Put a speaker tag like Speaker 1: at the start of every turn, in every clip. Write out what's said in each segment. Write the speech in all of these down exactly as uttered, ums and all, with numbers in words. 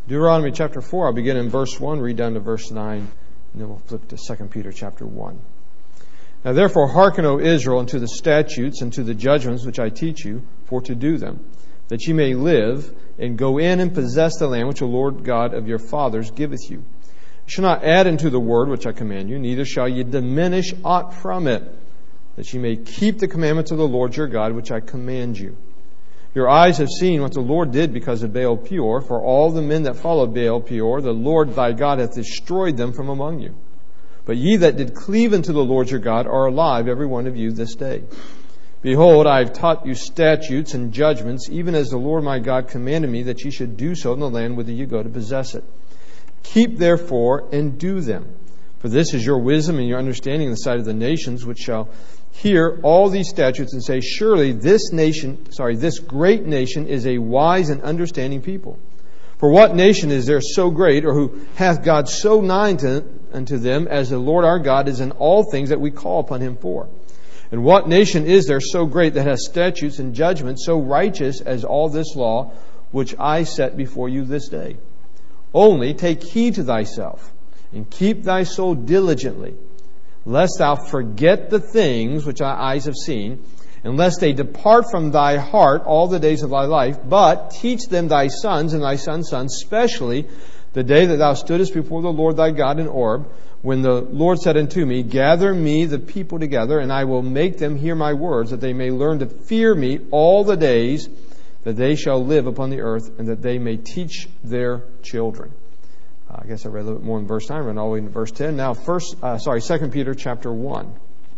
Speaker 1: Deuteronomy chapter four, I'll begin in verse one, read down to verse nine, and then we'll flip to Second Peter chapter one. Now therefore hearken, O Israel, unto the statutes and to the judgments which I teach you, for to do them, that ye may live, and go in and possess the land which the Lord God of your fathers giveth you. You shall not add unto the word which I command you, neither shall ye diminish aught from it, that ye may keep the commandments of the Lord your God, which I command you. Your eyes have seen what the Lord did because of Baal Peor. For all the men that followed Baal Peor, the Lord thy God hath destroyed them from among you. But ye that did cleave unto the Lord your God are alive, every one of you, this day. Behold, I have taught you statutes and judgments, even as the Lord my God commanded me, that ye should do so in the land whither ye go to possess it. Keep therefore and do them. For this is your wisdom and your understanding in the sight of the nations, which shall hear all these statutes and say, surely this nation, sorry, this great nation is a wise and understanding people. For what nation is there so great, or who hath God so nigh to, unto them, as the Lord our God is in all things that we call upon him for? And what nation is there so great that has statutes and judgments so righteous as all this law, which I set before you this day? Only take heed to thyself, and keep thy soul diligently, lest thou forget the things which thy eyes have seen, and lest they depart from thy heart all the days of thy life, but teach them thy sons and thy sons' sons, especially the day that thou stoodest before the Lord thy God in Horeb, when the Lord said unto me, gather me the people together, and I will make them hear my words, that they may learn to fear me all the days that they shall live upon the earth, and that they may teach their children. I guess I read a little bit more in verse nine. I ran all the way into verse ten. Now, first, uh, sorry, Second Peter chapter one.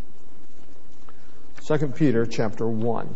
Speaker 1: Second Peter chapter one,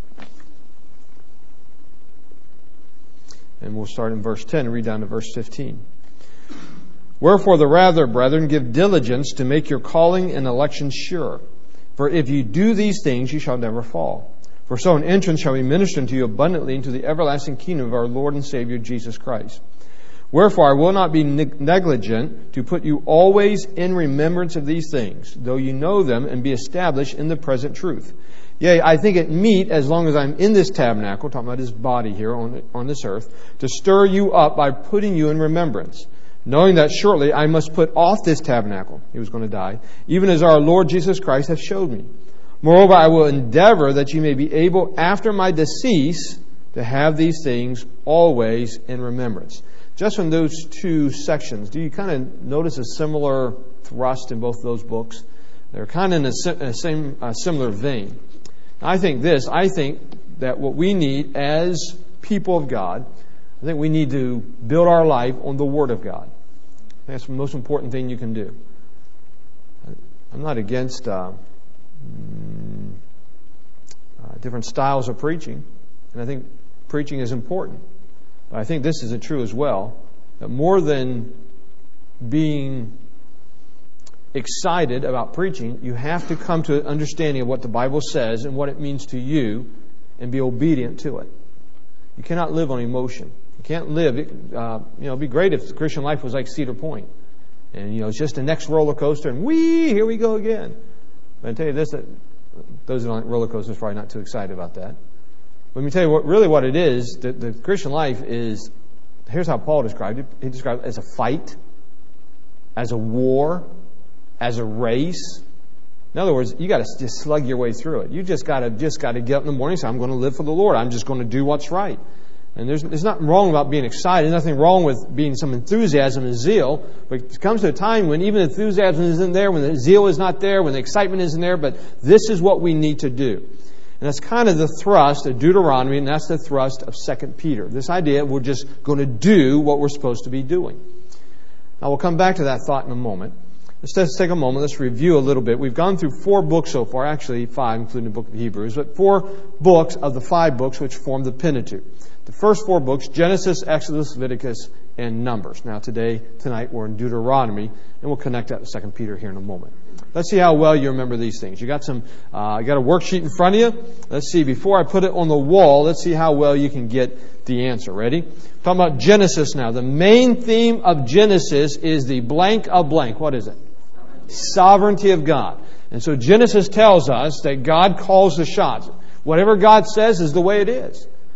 Speaker 1: and we'll start in verse ten and read down to verse fifteen. Wherefore the rather, brethren, give diligence to make your calling and election sure. For if you do these things, you shall never fall. For so an entrance shall be ministered unto you abundantly into the everlasting kingdom of our Lord and Savior Jesus Christ. Wherefore I will not be negligent to put you always in remembrance of these things, though you know them and be established in the present truth. Yea, I think it meet, as long as I'm in this tabernacle, talking about his body here on, on this earth, to stir you up by putting you in remembrance, knowing that shortly I must put off this tabernacle, he was going to die, even as our Lord Jesus Christ hath showed me. Moreover, I will endeavor that you may be able, after my decease, to have these things always in remembrance. Just from those two sections, do you kind of notice a similar thrust in both those books? They're kind of in a, a same a similar vein. I think this, I think that what we need as people of God, I think we need to build our life on the Word of God. That's the most important thing you can do. I'm not against uh, uh, different styles of preaching, and I think preaching is important. But I think this is true as well, that more than being excited about preaching, you have to come to an understanding of what the Bible says and what it means to you and be obedient to it. You cannot live on emotion. You can't live, uh, you know, it'd be great if the Christian life was like Cedar Point. And, you know, it's just the next roller coaster and whee, here we go again. But I tell you this, that those who don't like roller coasters are probably not too excited about that. Let me tell you what really what it is. The, the Christian life is, here's how Paul described it. He described it as a fight, as a war, as a race. In other words, you got to just slug your way through it. You just got to just got to get up in the morning and say, I'm going to live for the Lord. I'm just going to do what's right. And there's, there's nothing wrong about being excited. There's nothing wrong with being some enthusiasm and zeal. But it comes to a time when even enthusiasm isn't there, when the zeal is not there, when the excitement isn't there. But this is what we need to do. And that's kind of the thrust of Deuteronomy, and that's the thrust of Second Peter. This idea we're just going to do what we're supposed to be doing. Now, we'll come back to that thought in a moment. Let's just take a moment. Let's review a little bit. We've gone through four books so far, actually five, including the book of Hebrews, but four books of the five books which form the Pentateuch. The first four books, Genesis, Exodus, Leviticus, and Numbers. Now, today, tonight, we're in Deuteronomy, and we'll connect that with Second Peter here in a moment. Let's see how well you remember these things. You got some, uh, you got a worksheet in front of you. Let's see. Before I put it on the wall, let's see how well you can get the answer. Ready? Talking about Genesis now. The main theme of Genesis is the blank of blank. What is it? Sovereignty of God. And so Genesis tells us that God calls the shots. Whatever God says is the way it is.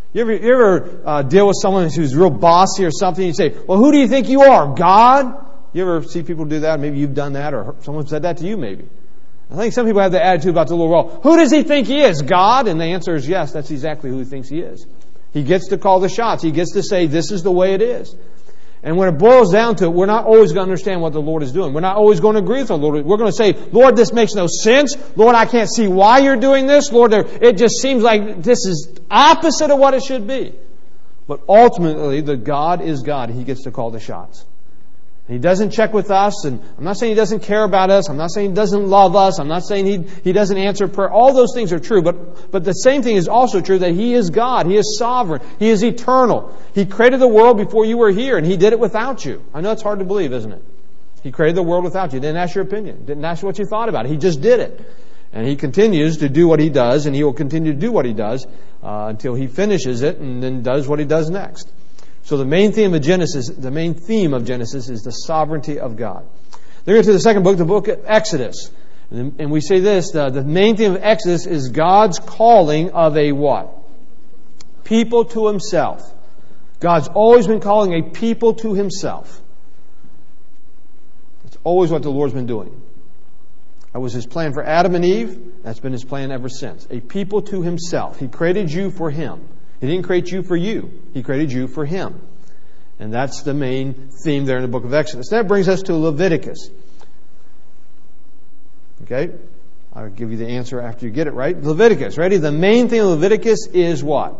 Speaker 1: You ever, you ever uh, deal with someone who's real bossy or something? You say, well, who do you think you are, God? You ever see people do that? Maybe you've done that, or someone said that to you maybe. I think some people have the attitude about the little world. Who does he think he is, God? And the answer is yes, that's exactly who he thinks he is. He gets to call the shots. He gets to say, this is the way it is. And when it boils down to it, we're not always going to understand what the Lord is doing. We're not always going to agree with the Lord. We're going to say, Lord, this makes no sense. Lord, I can't see why you're doing this. Lord, it just seems like this is opposite of what it should be. But ultimately, the God is God. He gets to call the shots. He doesn't check with us, and I'm not saying He doesn't care about us. I'm not saying He doesn't love us. I'm not saying He He doesn't answer prayer. All those things are true, but but the same thing is also true that He is God. He is sovereign. He is eternal. He created the world before you were here, and He did it without you. I know it's hard to believe, isn't it? He created the world without you. Didn't ask your opinion. Didn't ask what you thought about it. He just did it. And He continues to do what He does, and He will continue to do what He does uh, until He finishes it and then does what He does next. So the main theme of Genesis, the main theme of Genesis is the sovereignty of God. Then we go to the second book, the book of Exodus. And, and we say this, the, the main theme of Exodus is God's calling of a what? People to Himself. God's always been calling a people to Himself. That's always what the Lord's been doing. That was His plan for Adam and Eve. That's been His plan ever since. A people to Himself. He created you for Him. He didn't create you for you. He created you for Him. And that's the main theme there in the book of Exodus. That brings us to Leviticus. Okay? I'll give you the answer after you get it right. Leviticus. Ready? The main thing of Leviticus is what?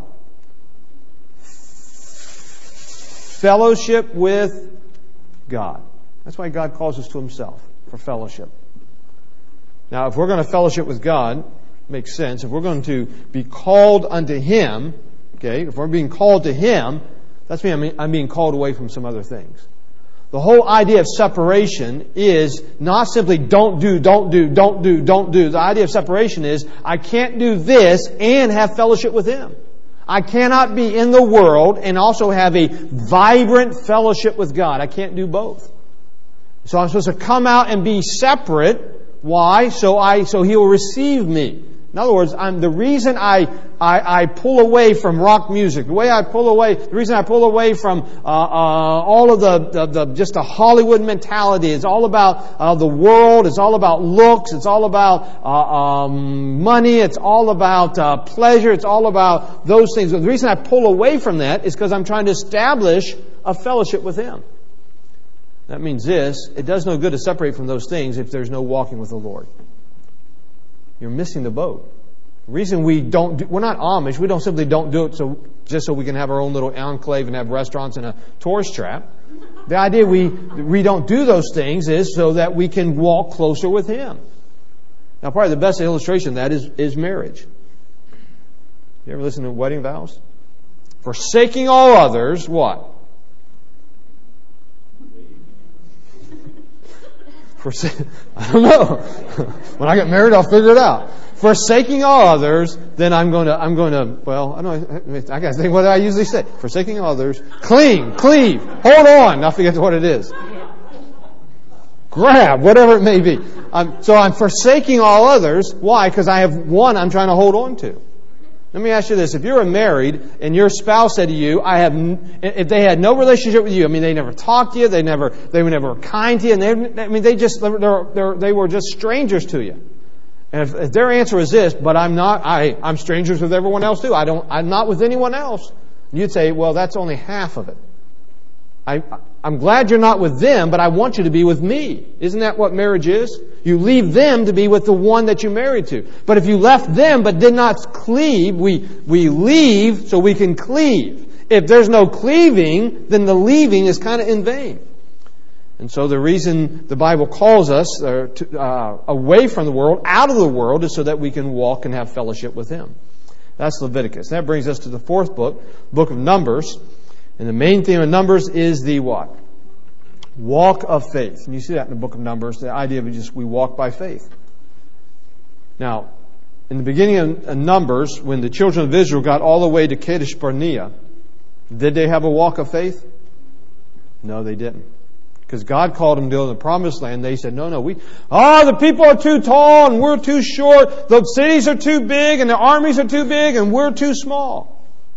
Speaker 1: Fellowship with God. That's why God calls us to Himself, for fellowship. Now, if we're going to fellowship with God, makes sense. If we're going to be called unto Him, okay, if we're being called to Him, that's me. I mean, I'm being called away from some other things. The whole idea of separation is not simply don't do, don't do, don't do, don't do. The idea of separation is I can't do this and have fellowship with Him. I cannot be in the world and also have a vibrant fellowship with God. I can't do both. So I'm supposed to come out and be separate. Why? So I, so He will receive me. In other words, I'm the reason I, I I pull away from rock music, the way I pull away, the reason I pull away from uh, uh, all of the, the, the just the Hollywood mentality. It's all about uh, the world. It's all about looks. It's all about uh, um, money. It's all about uh, pleasure. It's all about those things. The reason I pull away from that is because I'm trying to establish a fellowship with Him. That means this: it does no good to separate from those things if there's no walking with the Lord. You're missing the boat. The reason we don't do, we're not Amish. We don't simply don't do it so just so we can have our own little enclave and have restaurants and a tourist trap. The idea we we don't do those things is so that we can walk closer with Him. Now, probably the best illustration of that is, is marriage. You ever listen to wedding vows? Forsaking all others, what? Forsake, I don't know. When I get married, I'll figure it out. Forsaking all others, then I'm going to, I'm going to, well, I don't know, I got to think what I usually say. Forsaking others, cling, cleave, hold on. I forget what it is. Grab, whatever it may be. I'm, so I'm forsaking all others. Why? Because I have one I'm trying to hold on to. Let me ask you this. If you were married and your spouse said to you, I have, if they had no relationship with you, I mean, they never talked to you, they never, they were never kind to you, and they, I mean, they just, they're, they're, they were just strangers to you. And if, if their answer is this, but I'm not, I, I'm strangers with everyone else too. I don't, I'm not with anyone else. You'd say, well, that's only half of it. I, I'm glad you're not with them, but I want you to be with me. Isn't that what marriage is? You leave them to be with the one that you married to. But if you left them but did not cleave, we, we leave so we can cleave. If there's no cleaving, then the leaving is kind of in vain. And so the reason the Bible calls us uh, to, uh, away from the world, out of the world, is so that we can walk and have fellowship with Him. That's Leviticus. That brings us to the fourth book, book of Numbers. And the main theme of Numbers is the what? Walk of faith. And you see that in the book of Numbers, the idea of just we walk by faith. Now, in the beginning of Numbers, when the children of Israel got all the way to Kadesh Barnea, did they have a walk of faith? No, they didn't. Because God called them to the promised land. They said, no, no, we, oh, the people are too tall and we're too short. The cities are too big and the armies are too big and we're too small.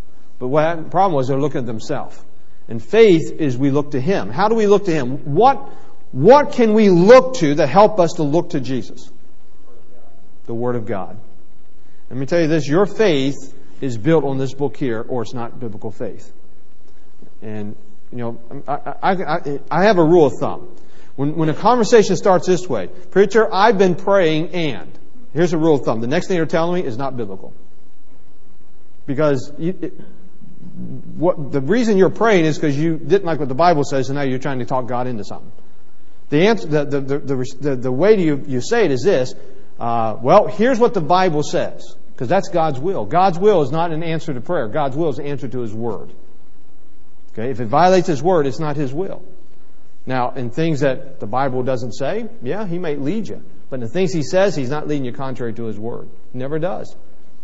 Speaker 1: But what the problem was, they were looking at themselves. And faith is we look to Him. How do we look to Him? What, what can we look to that help us to look to Jesus? The Word of God. Let me tell you this, your faith is built on this book here, or it's not biblical faith. And, you know, I, I, I, I have a rule of thumb. When, when a conversation starts this way, preacher, I've been praying and, here's a rule of thumb. The next thing you're telling me is not biblical. Because you, it, what, the reason you're praying is because you didn't like what the Bible says, and now you're trying to talk God into something. The answer, the, the, the, the, the way you, you say it is this, uh, well, here's what the Bible says. Because that's God's will. God's will is not an answer to prayer. God's will is an answer to His Word. Okay? If it violates His Word, it's not His will. Now, in things that the Bible doesn't say, yeah, He may lead you. But in the things He says, He's not leading you contrary to His Word. He never does.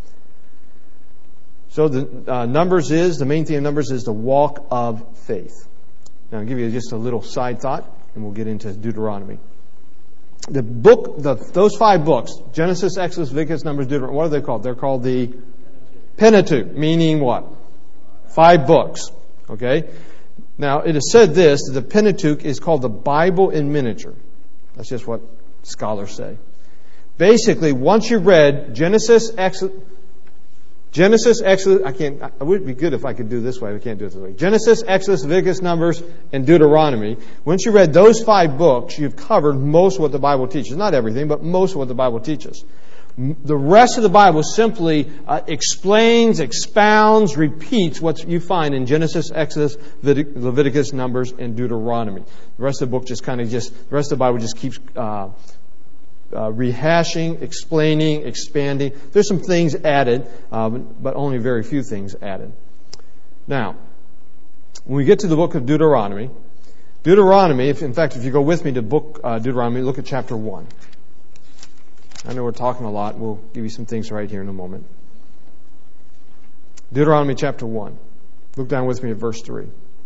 Speaker 1: So the uh, Numbers is, the main thing of Numbers is the walk of faith. Now I'll give you just a little side thought, and we'll get into Deuteronomy. The book, the, those five books, Genesis, Exodus, Leviticus, Numbers, Deuteronomy, what are they called? They're called the Pentateuch, meaning what? Five books. Okay? Now, it is said this, that the Pentateuch is called the Bible in miniature. That's just what scholars say. Basically, once you've read Genesis, Exodus, Genesis, Exodus, I can't, it would be good if I could do this way, I can't do it this way. Genesis, Exodus, Leviticus, Numbers, and Deuteronomy. Once you read those five books, you've covered most of what the Bible teaches. Not everything, but most of what the Bible teaches. The rest of the Bible simply uh, explains, expounds, repeats what you find in Genesis, Exodus, Leviticus, Numbers, and Deuteronomy. The rest of the book just kind of just, the rest of the Bible just keeps uh, uh, rehashing, explaining, expanding. There's some things added, uh, but only very few things added. Now, when we get to the book of Deuteronomy, Deuteronomy, if, in fact, if you go with me to book uh, Deuteronomy, look at chapter one. I know we're talking a lot. We'll give you some things right here in a moment. Deuteronomy chapter one. Look down with me at verse three.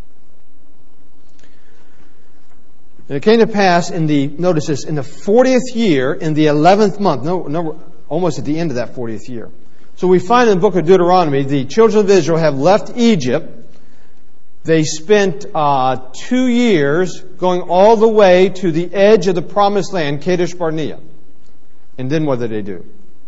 Speaker 1: And it came to pass in the, notice this, in the fortieth year, in the eleventh month. No, no, almost at the end of that fortieth year. So we find in the book of Deuteronomy, the children of Israel have left Egypt. They spent uh, two years going all the way to the edge of the promised land, Kadesh Barnea. And then what did they do?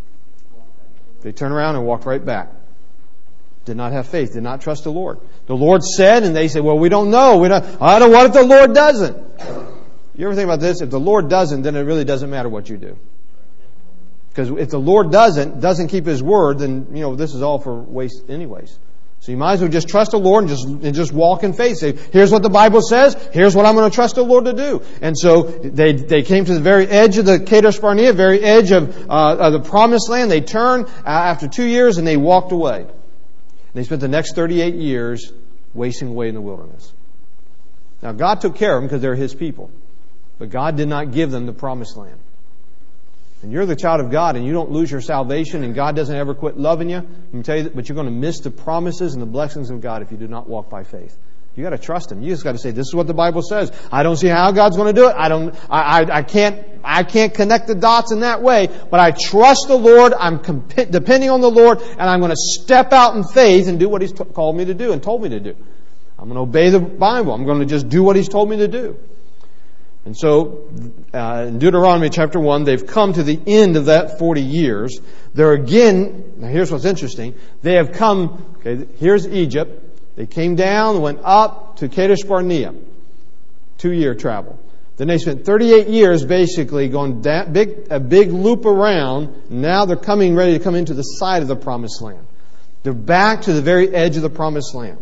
Speaker 1: They turned around and walked right back. Did not have faith, did not trust the Lord. The Lord said, and they said, well, we don't know. We don't, I don't know what if the Lord doesn't. You ever think about this? If the Lord doesn't, then it really doesn't matter what you do. Because if the Lord doesn't, doesn't keep His word, then, you know, this is all for waste anyways. So you might as well just trust the Lord and just and just walk in faith. Say, here's what the Bible says. Here's what I'm going to trust the Lord to do. And so they they came to the very edge of the Kadesh Barnea, very edge of, uh, of the promised land. They turned uh, after two years and they walked away. And they spent the next thirty-eight years wasting away in the wilderness. Now God took care of them because they're His people. But God did not give them the promised land. And you're the child of God and you don't lose your salvation and God doesn't ever quit loving you. Let me tell you that, but you're going to miss the promises and the blessings of God if you do not walk by faith. You got to trust Him. You just got to say, this is what the Bible says. I don't see how God's going to do it. I don't, I, I, I can't, I can't connect the dots in that way, but I trust the Lord. I'm comp- depending on the Lord and I'm going to step out in faith and do what He's t- called me to do and told me to do. I'm going to obey the Bible. I'm going to just do what He's told me to do. And so, uh, in Deuteronomy chapter one, they've come to the end of that forty years. They're again, now here's what's interesting. They have come, okay, here's Egypt. They came down, went up to Kadesh Barnea. Two-year travel. Then they spent thirty-eight years basically going that big, a big loop around. Now they're coming, ready to come into the side of the promised land. They're back to the very edge of the promised land.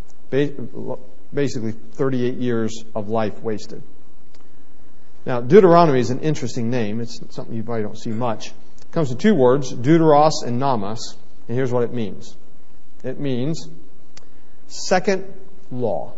Speaker 1: Basically, thirty-eight years of life wasted. Now, Deuteronomy is an interesting name. It's something you probably don't see much. It comes to two words, deuteros and namas. And here's what it means. It means second law.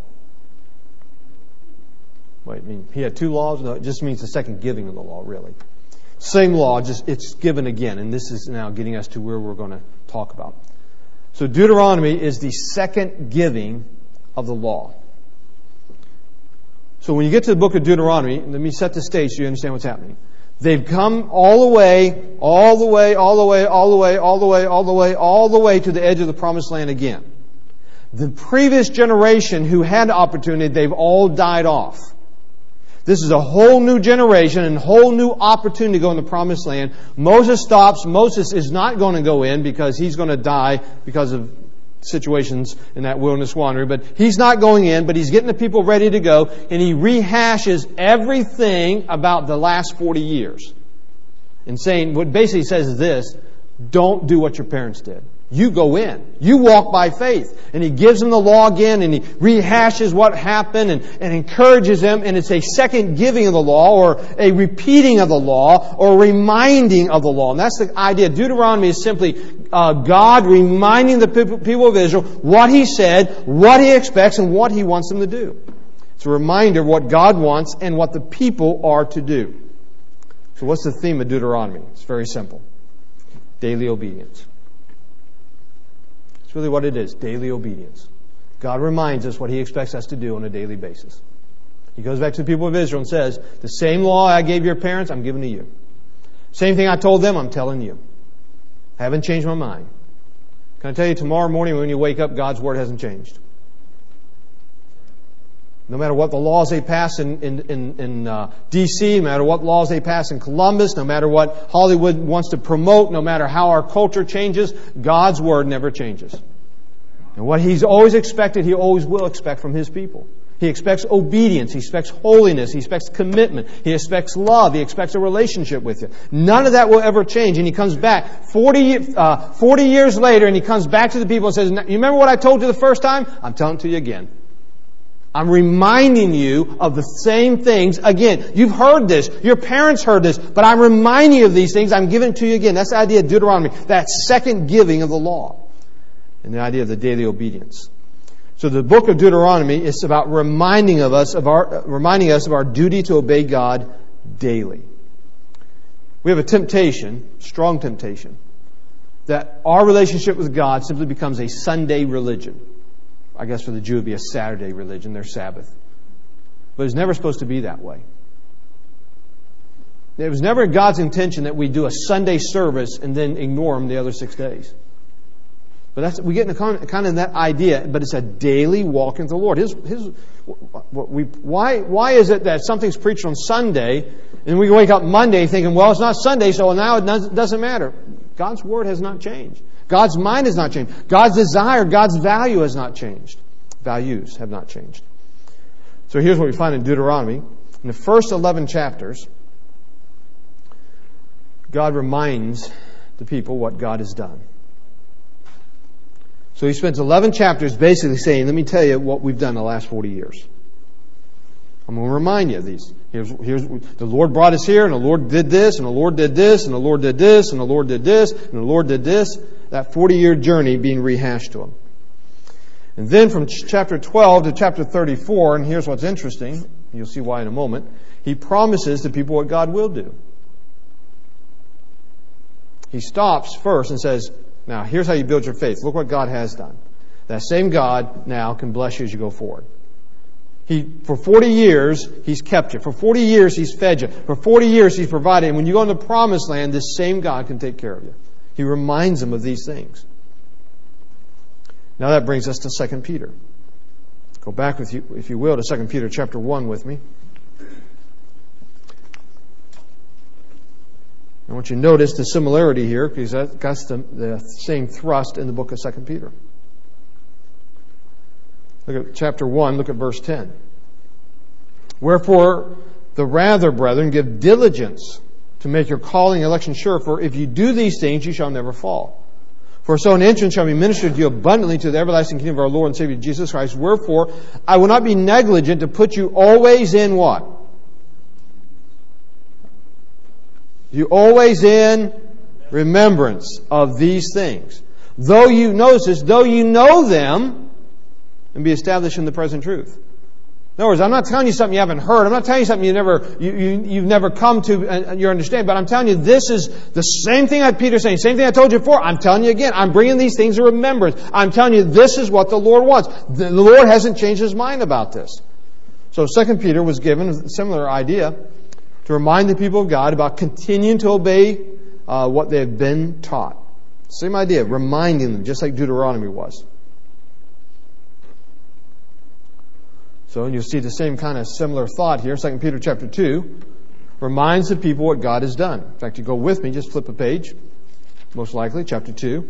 Speaker 1: Wait, I mean, he had two laws? No, it just means the second giving of the law, really. Same law, just it's given again. And this is now getting us to where we're going to talk about. So Deuteronomy is the second giving of the law. So when you get to the book of Deuteronomy, let me set the stage so you understand what's happening. They've come all the way, all the way, all the way, all the way, all the way, all the way, all the way to the edge of the promised land again. The previous generation who had opportunity, they've all died off. This is a whole new generation and a whole new opportunity to go in the promised land. Moses stops. Moses is not going to go in because he's going to die because of situations in that wilderness wandering. But he's not going in, but he's getting the people ready to go. And he rehashes everything about the last forty years. And saying, what basically says is this: don't do what your parents did. You go in. You walk by faith. And he gives them the law again, and he rehashes what happened and, and encourages them. And it's a second giving of the law, or a repeating of the law, or reminding of the law. And that's the idea. Deuteronomy is simply uh, God reminding the people of Israel what He said, what He expects, and what He wants them to do. It's a reminder of what God wants and what the people are to do. So what's the theme of Deuteronomy? It's very simple. Daily obedience. It's really what it is, daily obedience. God reminds us what He expects us to do on a daily basis. He goes back to the people of Israel and says, the same law I gave your parents, I'm giving to you. Same thing I told them, I'm telling you. I haven't changed my mind. Can I tell you, tomorrow morning when you wake up, God's Word hasn't changed. No matter what the laws they pass in, in, in, in uh, D C, no matter what laws they pass in Columbus, no matter what Hollywood wants to promote, no matter how our culture changes, God's Word never changes. And what He's always expected, He always will expect from His people. He expects obedience. He expects holiness. He expects commitment. He expects love. He expects a relationship with you. None of that will ever change. And He comes back forty, uh, forty years later, and He comes back to the people and says, you remember what I told you the first time? I'm telling it to you again. I'm reminding you of the same things again. You've heard this. Your parents heard this. But I'm reminding you of these things. I'm giving it to you again. That's the idea of Deuteronomy. That second giving of the law. And the idea of the daily obedience. So the book of Deuteronomy is about reminding of us of our reminding us of our duty to obey God daily. We have a temptation, strong temptation, that our relationship with God simply becomes a Sunday religion. I guess for the Jew it would be a Saturday religion, their Sabbath. But it's never supposed to be that way. It was never God's intention that we do a Sunday service and then ignore Him the other six days. But that's we get in a, kind of that idea, but it's a daily walk into the Lord. His, his, what we, why, why is it that something's preached on Sunday and we wake up Monday thinking, well, it's not Sunday, so now it doesn't matter? God's Word has not changed. God's mind has not changed. God's desire, God's value has not changed. Values have not changed. So here's what we find in Deuteronomy. In the first eleven chapters, God reminds the people what God has done. So He spends eleven chapters basically saying, let me tell you what we've done the last forty years. I'm going to remind you of these. Here's, here's, the Lord brought us here, and the Lord did this, and the Lord did this, and the Lord did this, and the Lord did this, and the Lord did this. That forty-year journey being rehashed to Him. And then from chapter twelve to chapter thirty-four, and here's what's interesting, you'll see why in a moment, He promises to people what God will do. He stops first and says, now here's how you build your faith. Look what God has done. That same God now can bless you as you go forward. He, for forty years, He's kept you. For forty years, He's fed you. For forty years, He's provided. And when you go in the promised land, this same God can take care of you. He reminds them of these things. Now that brings us to Second Peter. Go back with you, if you will, to Second Peter chapter one with me. I want you to notice the similarity here, because that's the, the same thrust in the book of Second Peter. Look at chapter one, look at verse ten. Wherefore, the rather, brethren, give diligence to make your calling and election sure, for if you do these things, you shall never fall. For so an entrance shall be ministered to you abundantly to the everlasting kingdom of our Lord and Savior Jesus Christ. Wherefore, I will not be negligent to put you always in what? You always in remembrance of these things. Though you, notice this, though you know them, and be established in the present truth. In other words, I'm not telling you something you haven't heard. I'm not telling you something you never, you, you, you've never come to uh, your understanding. But I'm telling you, this is the same thing that Peter's saying. Same thing I told you before. I'm telling you again. I'm bringing these things to remembrance. I'm telling you, this is what the Lord wants. The Lord hasn't changed His mind about this. So Second Peter was given a similar idea to remind the people of God about continuing to obey uh, what they have been taught. Same idea, reminding them, just like Deuteronomy was. So you'll see the same kind of similar thought here. Second Peter chapter two reminds the people what God has done. In fact, you go with me, just flip a page. Most likely, chapter two.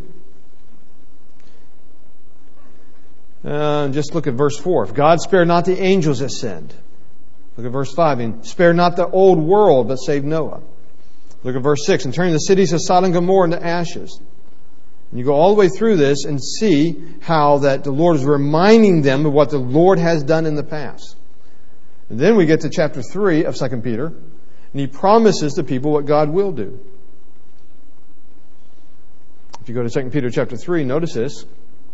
Speaker 1: Uh, just look at verse four. If God spared not the angels that sinned. Look at verse five. And spared not the old world, but saved Noah. Look at verse six. And turning the cities of Sodom and Gomorrah into ashes. And you go all the way through this and see how that the Lord is reminding them of what the Lord has done in the past. And then we get to chapter three of Second Peter, and he promises the people what God will do. If you go to Second Peter chapter three, notice this.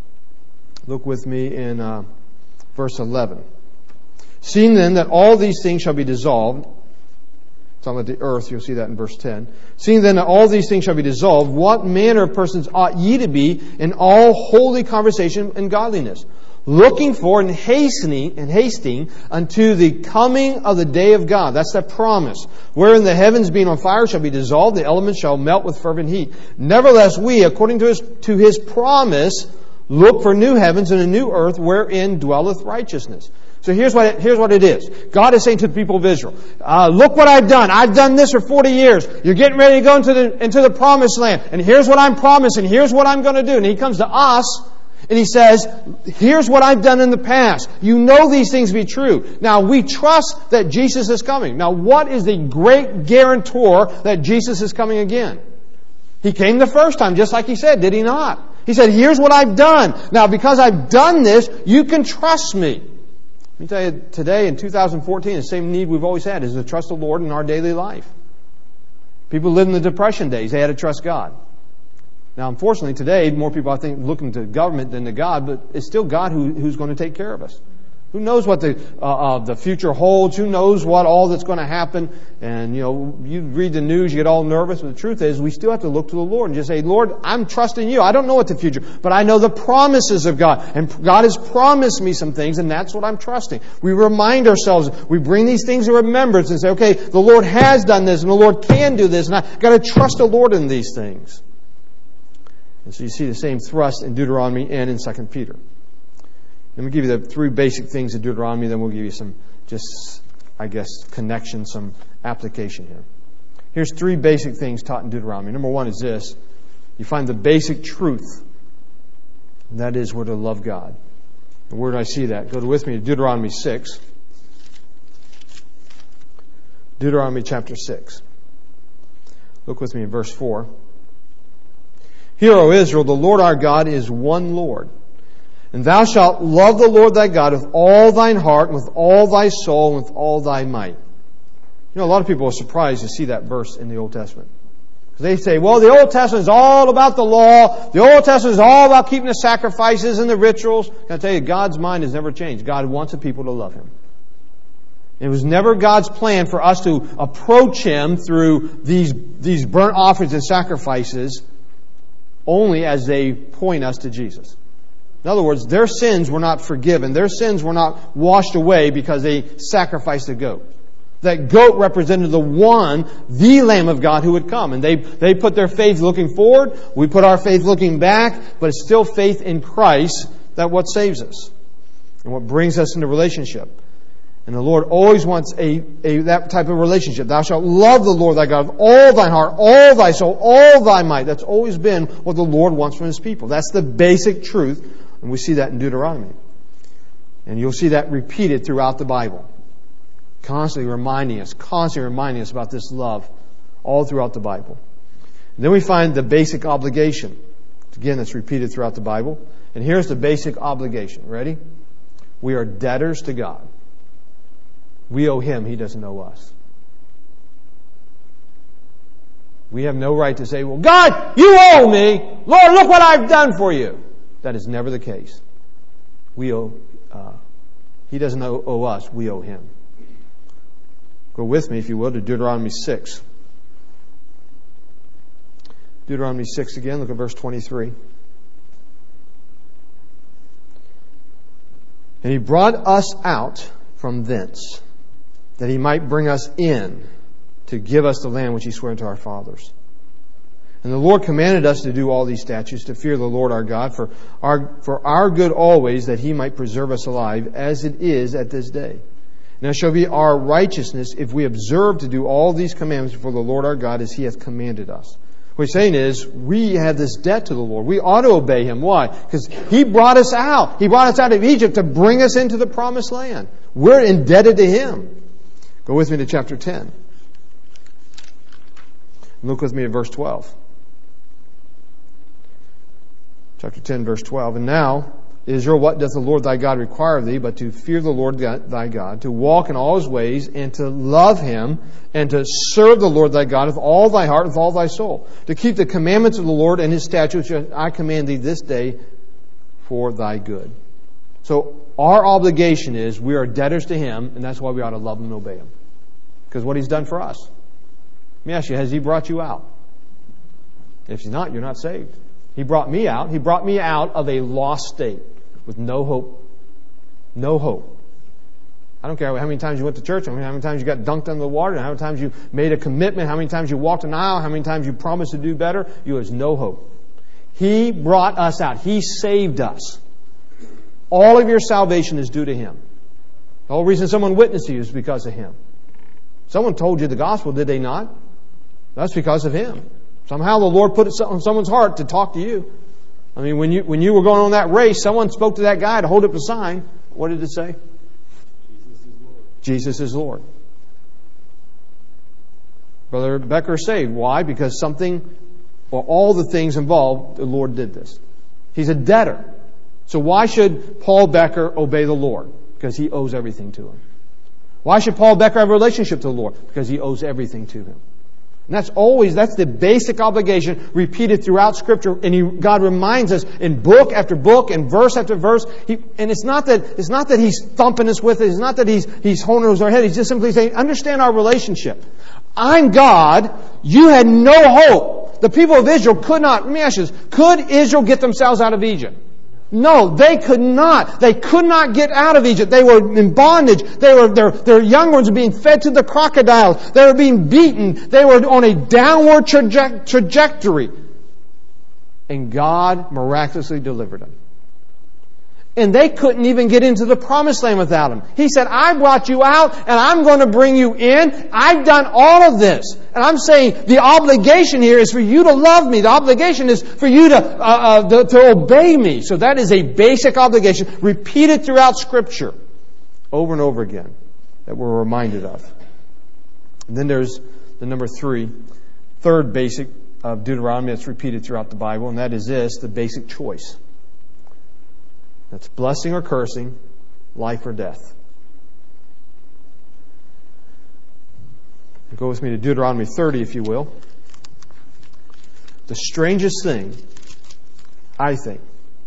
Speaker 1: Look with me in uh, verse eleven. Seeing then that all these things shall be dissolved, talking about the earth, you'll see that in verse ten. Seeing then that all these things shall be dissolved, what manner of persons ought ye to be in all holy conversation and godliness, looking for and hastening and hasting unto the coming of the day of God. That's that promise. Wherein the heavens being on fire shall be dissolved, the elements shall melt with fervent heat. Nevertheless, we, according to his, to his promise, look for new heavens and a new earth wherein dwelleth righteousness. So here's what it, here's what it is. God is saying to the people of Israel, uh, look what I've done. I've done this for forty years. You're getting ready to go into the, into the promised land. And here's what I'm promising. Here's what I'm going to do. And he comes to us and he says, here's what I've done in the past. You know these things to be true. Now we trust that Jesus is coming. Now what is the great guarantor that Jesus is coming again? He came the first time, just like he said, did he not? He said, here's what I've done. Now because I've done this, you can trust me. Let me tell you, today in two thousand fourteen, the same need we've always had is to trust the Lord in our daily life. People lived in the Depression days. They had to trust God. Now, unfortunately, today, more people, I think, looking to government than to God, but it's still God who, who's going to take care of us. Who knows what the uh, uh, the future holds? Who knows what all that's going to happen? And, you know, you read the news, you get all nervous. But the truth is, we still have to look to the Lord and just say, Lord, I'm trusting you. I don't know what the future, but I know the promises of God. And God has promised me some things, and that's what I'm trusting. We remind ourselves, we bring these things to remembrance and say, okay, the Lord has done this, and the Lord can do this, and I've got to trust the Lord in these things. And so you see the same thrust in Deuteronomy and in Second Peter. Let me give you the three basic things in Deuteronomy, then we'll give you some, just, I guess, connection, some application here. Here's three basic things taught in Deuteronomy. Number one is this. You find the basic truth. And that is we're to love God. And where do I see that? Go with me to Deuteronomy six. Deuteronomy chapter six. Look with me in verse four. Hear, O Israel, the Lord our God is one Lord. And thou shalt love the Lord thy God with all thine heart, and with all thy soul, and with all thy might. You know, a lot of people are surprised to see that verse in the Old Testament. Because they say, well, the Old Testament is all about the law. The Old Testament is all about keeping the sacrifices and the rituals. Can I tell you, God's mind has never changed. God wants the people to love Him. It was never God's plan for us to approach Him through these, these burnt offerings and sacrifices only as they point us to Jesus. In other words, their sins were not forgiven. Their sins were not washed away because they sacrificed a goat. That goat represented the one, the Lamb of God who would come. And they, they put their faith looking forward. We put our faith looking back. But it's still faith in Christ that what saves us. And what brings us into relationship. And the Lord always wants a, a that type of relationship. Thou shalt love the Lord thy God with all thine heart, all thy soul, all thy might. That's always been what the Lord wants from His people. That's the basic truth. And we see that in Deuteronomy. And you'll see that repeated throughout the Bible. Constantly reminding us, constantly reminding us about this love all throughout the Bible. And then we find the basic obligation. Again, that's repeated throughout the Bible. And here's the basic obligation. Ready? We are debtors to God. We owe Him. He doesn't owe us. We have no right to say, well, God, you owe me. Lord, look what I've done for you. That is never the case. We owe, uh, He doesn't owe, owe us, we owe Him. Go with me, if you will, to Deuteronomy six. Deuteronomy six again, look at verse twenty-three. And He brought us out from thence, that He might bring us in to give us the land which He swore unto our fathers. And the Lord commanded us to do all these statutes, to fear the Lord our God, for our, for our good always, that He might preserve us alive, as it is at this day. Now shall be our righteousness if we observe to do all these commandments before the Lord our God, as He hath commanded us. What he's saying is, we have this debt to the Lord. We ought to obey Him. Why? Because He brought us out. He brought us out of Egypt to bring us into the promised land. We're indebted to Him. Go with me to chapter ten. Look with me at verse twelve. Chapter ten, verse twelve. And now, Israel, what doth the Lord thy God require of thee, but to fear the Lord thy God, to walk in all His ways, and to love Him, and to serve the Lord thy God with all thy heart, with all thy soul, to keep the commandments of the Lord and His statutes, which I command thee this day for thy good. So our obligation is we are debtors to Him, and that's why we ought to love Him and obey Him. Because what He's done for us. Let me ask you, has He brought you out? If He's not, you're not saved. He brought me out. He brought me out of a lost state with no hope. No hope. I don't care how many times you went to church, how many times you got dunked under the water, how many times you made a commitment, how many times you walked an aisle, how many times you promised to do better. You have no hope. He brought us out. He saved us. All of your salvation is due to Him. The whole reason someone witnessed to you is because of Him. Someone told you the gospel, did they not? That's because of Him. Somehow the Lord put it on someone's heart to talk to you. I mean, when you when you were going on that race, someone spoke to that guy to hold up a sign. What did it say? Jesus is Lord. Jesus is Lord. Brother Becker saved. Why? Because something, or all the things involved, the Lord did this. He's a debtor. So why should Paul Becker obey the Lord? Because he owes everything to Him. Why should Paul Becker have a relationship to the Lord? Because he owes everything to Him. And that's always, that's the basic obligation repeated throughout Scripture. And he, God reminds us in book after book and verse after verse. He, and it's not that, it's not that He's thumping us with it. It's not that He's, He's holding us over our head. He's just simply saying, understand our relationship. I'm God. You had no hope. The people of Israel could not, let me ask you this, could Israel get themselves out of Egypt? No, they could not. They could not get out of Egypt. They were in bondage. They were, their, their young ones were being fed to the crocodiles. They were being beaten. They were on a downward traje- trajectory. And God miraculously delivered them. And they couldn't even get into the promised land without Him. He said, I brought you out and I'm going to bring you in. I've done all of this. And I'm saying the obligation here is for you to love me. The obligation is for you to, uh, uh, to, to obey me. So that is a basic obligation repeated throughout Scripture over and over again that we're reminded of. And then there's the number three, third basic of Deuteronomy that's repeated throughout the Bible, and that is this, the basic choice. That's blessing or cursing, life or death. Go with me to Deuteronomy thirty, if you will. The strangest thing, I think,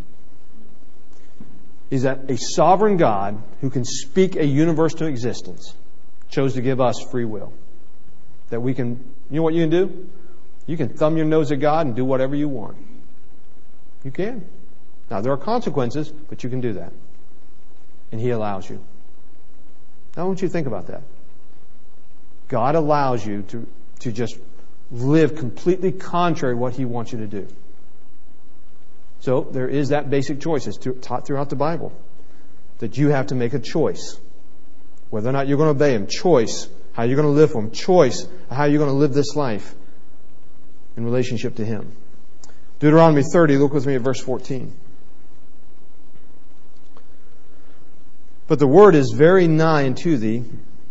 Speaker 1: is that a sovereign God who can speak a universe to existence chose to give us free will. That we can, you know what you can do? You can thumb your nose at God and do whatever you want. You can. Now, there are consequences, but you can do that. And He allows you. Now, I want you to think about that. God allows you to, to just live completely contrary to what He wants you to do. So, there is that basic choice. It's taught throughout the Bible. That you have to make a choice. Whether or not you're going to obey Him. Choice. How you're going to live for Him. Choice. How you're going to live this life in relationship to Him. Deuteronomy thirty, look with me at verse fourteen. But the word is very nigh unto thee,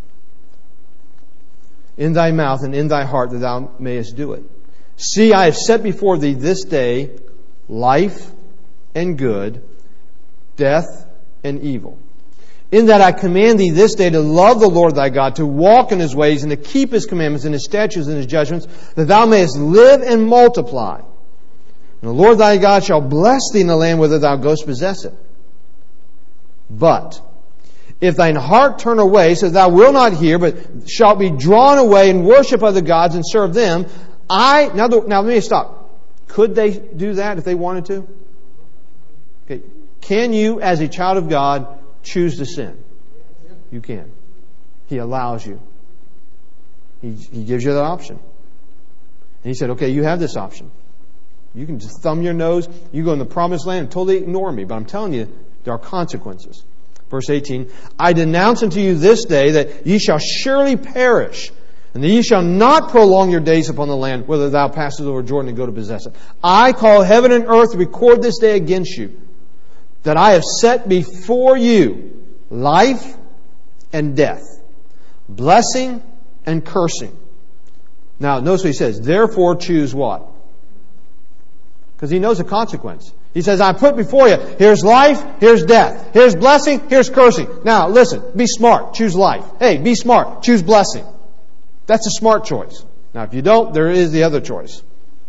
Speaker 1: in thy mouth and in thy heart, that thou mayest do it. See, I have set before thee this day life and good, death and evil. In that I command thee this day to love the Lord thy God, to walk in His ways, and to keep His commandments and His statutes and His judgments, that thou mayest live and multiply. And the Lord thy God shall bless thee in the land whither thou goest possess it. But if thine heart turn away, so that thou wilt not hear, but shalt be drawn away and worship other gods and serve them, I... Now, now let me stop. Could they do that if they wanted to? Okay. Can you, as a child of God, choose to sin? You can. He allows you. He, he gives you that option. And he said, okay, you have this option. You can just thumb your nose. You go in the promised land and totally ignore me. But I'm telling you, there are consequences. Verse eighteen, I denounce unto you this day that ye shall surely perish, and that ye shall not prolong your days upon the land, whether thou passest over Jordan and go to possess it. I call heaven and earth to record this day against you, that I have set before you life and death, blessing and cursing. Now, notice what he says. Therefore, choose what? Because he knows the consequence. He says, I put before you, here's life, here's death. Here's blessing, here's cursing. Now, listen, be smart. Choose life. Hey, be smart. Choose blessing. That's a smart choice. Now, if you don't, there is the other choice.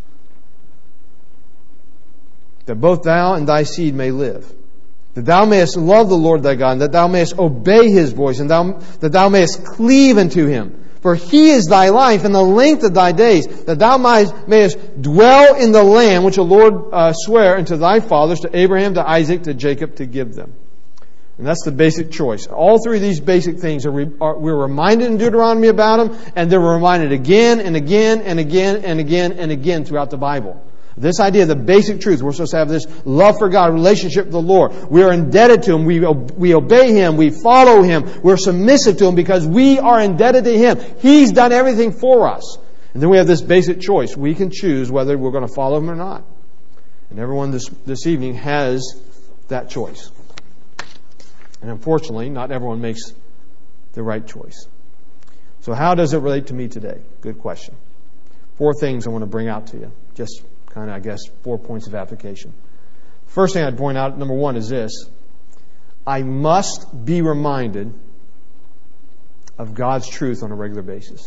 Speaker 1: That both thou and thy seed may live. That thou mayest love the Lord thy God, and that thou mayest obey His voice, and thou, that thou mayest cleave unto Him. For He is thy life and the length of thy days, that thou mayest dwell in the land which the Lord uh, sware unto thy fathers, to Abraham, to Isaac, to Jacob, to give them. And that's the basic choice. All three of these basic things, are, re, are we're reminded in Deuteronomy about them, and they're reminded again and again and again and again and again throughout the Bible. This idea, the basic truth, we're supposed to have this love for God, relationship with the Lord. We are indebted to Him. We, we obey Him. We follow Him. We're submissive to Him because we are indebted to Him. He's done everything for us. And then we have this basic choice. We can choose whether we're going to follow Him or not. And everyone this, this evening has that choice. And unfortunately, not everyone makes the right choice. So how does it relate to me today? Good question. Four things I want to bring out to you. Just kind of, I guess, four points of application. First thing I'd point out, number one, is this. I must be reminded of God's truth on a regular basis.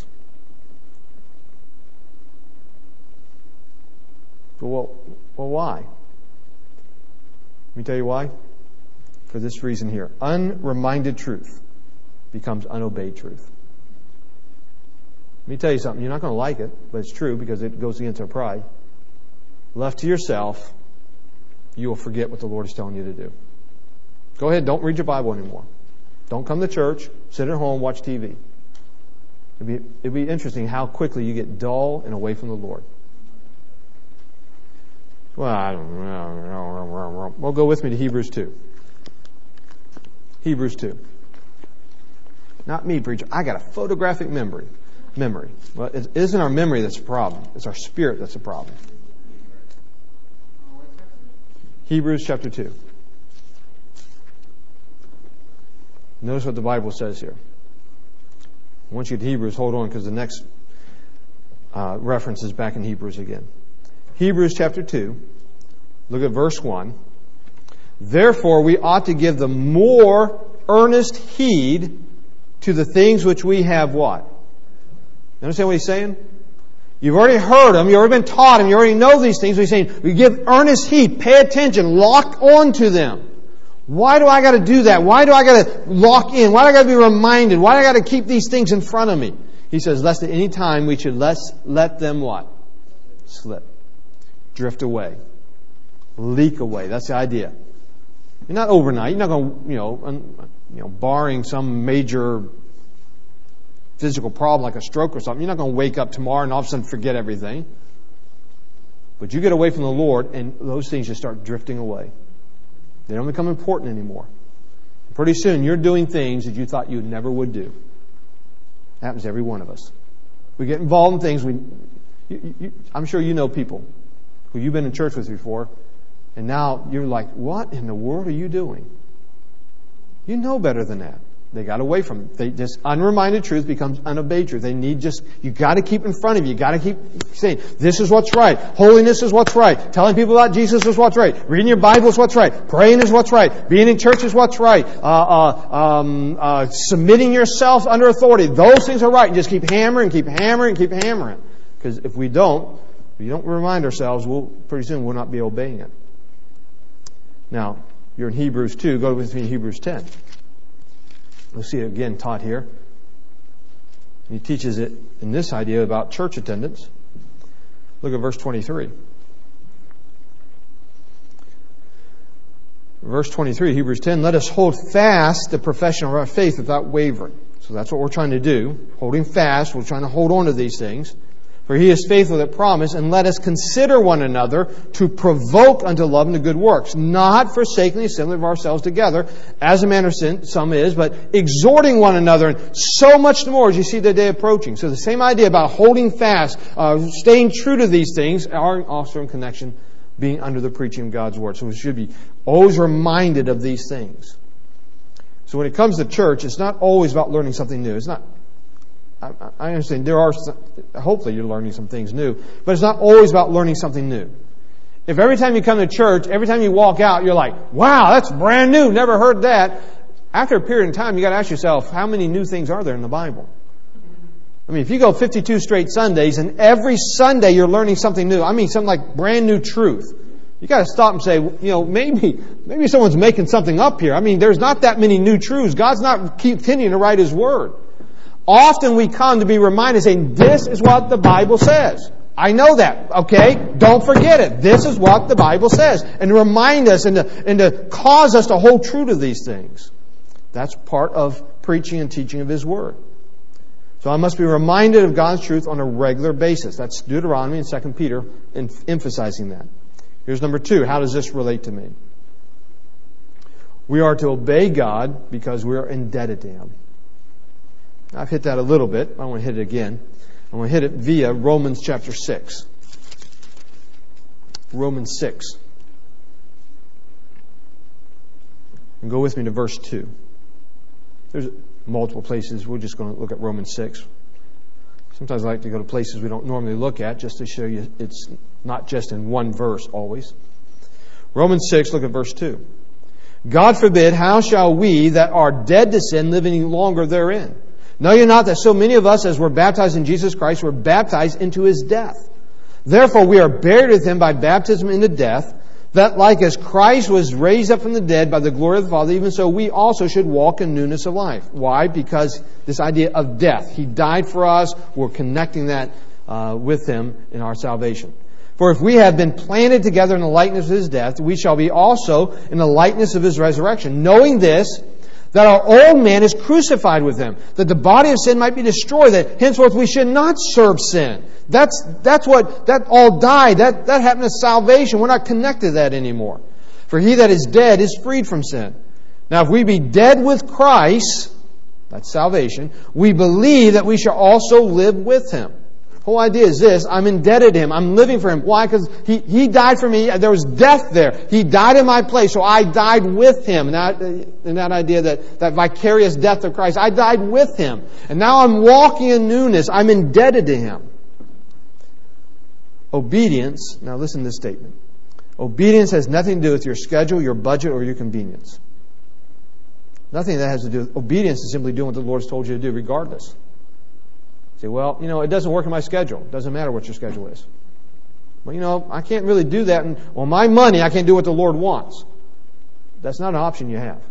Speaker 1: Well, well, why? Let me tell you why. For this reason here. Unreminded truth becomes unobeyed truth. Let me tell you something. You're not going to like it, but it's true because it goes against our pride. Left to yourself, you will forget what the Lord is telling you to do. Go ahead, don't read your Bible anymore. Don't come to church, sit at home, watch T V. It'd be, it'd be interesting how quickly you get dull and away from the Lord. Well, I don't know. Well, go with me to Hebrews two. Hebrews two. Not me, preacher. I got a photographic memory. Memory. Well, it isn't our memory that's a problem. It's our spirit that's a problem. Hebrews chapter two. Notice what the Bible says here. Once you get to Hebrews, hold on, because the next uh, reference is back in Hebrews again. Hebrews chapter two. Look at verse one. Therefore we ought to give the more earnest heed to the things which we have what? You understand what he's saying? You've already heard them. You've already been taught them. You already know these things. He's saying, we give earnest heed. Pay attention. Lock on to them. Why do I got to do that? Why do I got to lock in? Why do I got to be reminded? Why do I got to keep these things in front of me? He says, lest at any time we should let, let them what? Slip. Drift away. Leak away. That's the idea. You're not overnight. You're not going to, you know, un, you know, barring some major physical problem like a stroke or something, you're not going to wake up tomorrow and all of a sudden forget everything. But you get away from the Lord and those things just start drifting away. They don't become important anymore. Pretty soon you're doing things that you thought you never would do. It happens to every one of us. We get involved in things we... You, you, I'm sure you know people who you've been in church with before and now you're like, what in the world are you doing? You know better than that. They got away from it. They just unreminded truth becomes unobeyed truth. They need just, you got to keep in front of you. You got to keep saying, this is what's right. Holiness is what's right. Telling people about Jesus is what's right. Reading your Bible is what's right. Praying is what's right. Being in church is what's right. Uh, uh, um, uh, submitting yourself under authority. Those things are right. And just keep hammering, keep hammering, keep hammering. Because if we don't, if we don't remind ourselves, we'll pretty soon we'll not be obeying it. Now, you're in Hebrews two. Go with me to Hebrews ten. We'll see it again taught here. He teaches it in this idea about church attendance. Look at verse twenty-three. Verse twenty-three, Hebrews ten, let us hold fast the profession of our faith without wavering. So that's what we're trying to do. Holding fast, we're trying to hold on to these things. For He is faithful that promise, and let us consider one another to provoke unto love and to good works, not forsaking the assembly of ourselves together, as a manner of some is, but exhorting one another, and so much more as you see the day approaching. So the same idea about holding fast, uh, staying true to these things, are also in connection being under the preaching of God's Word. So we should be always reminded of these things. So when it comes to church, it's not always about learning something new. It's not. I, I understand there are. Some, hopefully, you're learning some things new, but it's not always about learning something new. If every time you come to church, every time you walk out, you're like, "Wow, that's brand new. Never heard that." After a period of time, you got to ask yourself, how many new things are there in the Bible? I mean, if you go fifty-two straight Sundays, and every Sunday you're learning something new, I mean, something like brand new truth. You got to stop and say, you know, maybe maybe someone's making something up here. I mean, there's not that many new truths. God's not continuing to write His Word. Often we come to be reminded, saying, this is what the Bible says. I know that, okay? Don't forget it. This is what the Bible says. And to remind us and to, and to cause us to hold true to these things. That's part of preaching and teaching of His Word. So I must be reminded of God's truth on a regular basis. That's Deuteronomy and Second Peter emphasizing that. Here's number two. How does this relate to me? We are to obey God because we are indebted to Him. I've hit that a little bit. I want to hit it again. I want to hit it via Romans chapter six. Romans six. And go with me to verse two. There's multiple places. We're just going to look at Romans six. Sometimes I like to go to places we don't normally look at just to show you it's not just in one verse always. Romans six, look at verse two. God forbid, how shall we that are dead to sin live any longer therein? Know ye not that so many of us as were baptized in Jesus Christ were baptized into His death? Therefore we are buried with Him by baptism into death, that like as Christ was raised up from the dead by the glory of the Father, even so we also should walk in newness of life. Why? Because this idea of death. He died for us. We're connecting that uh, with Him in our salvation. For if we have been planted together in the likeness of His death, we shall be also in the likeness of His resurrection. Knowing this, that our old man is crucified with Him, that the body of sin might be destroyed, that henceforth we should not serve sin. That's that's what, that all died. That, that happened to salvation. We're not connected to that anymore. For he that is dead is freed from sin. Now if we be dead with Christ, that's salvation, we believe that we shall also live with Him. The whole idea is this: I'm indebted to Him. I'm living for Him. Why? Because he, he died for me. There was death there. He died in my place, so I died with Him. And that, and that idea that, that vicarious death of Christ, I died with Him. And now I'm walking in newness. I'm indebted to Him. Obedience, now listen to this statement. Obedience has nothing to do with your schedule, your budget, or your convenience. Nothing that has to do with obedience is simply doing what the Lord's told you to do regardless. You say, well, you know, it doesn't work in my schedule. It doesn't matter what your schedule is. Well, you know, I can't really do that. And, well, my money, I can't do what the Lord wants. That's not an option you have.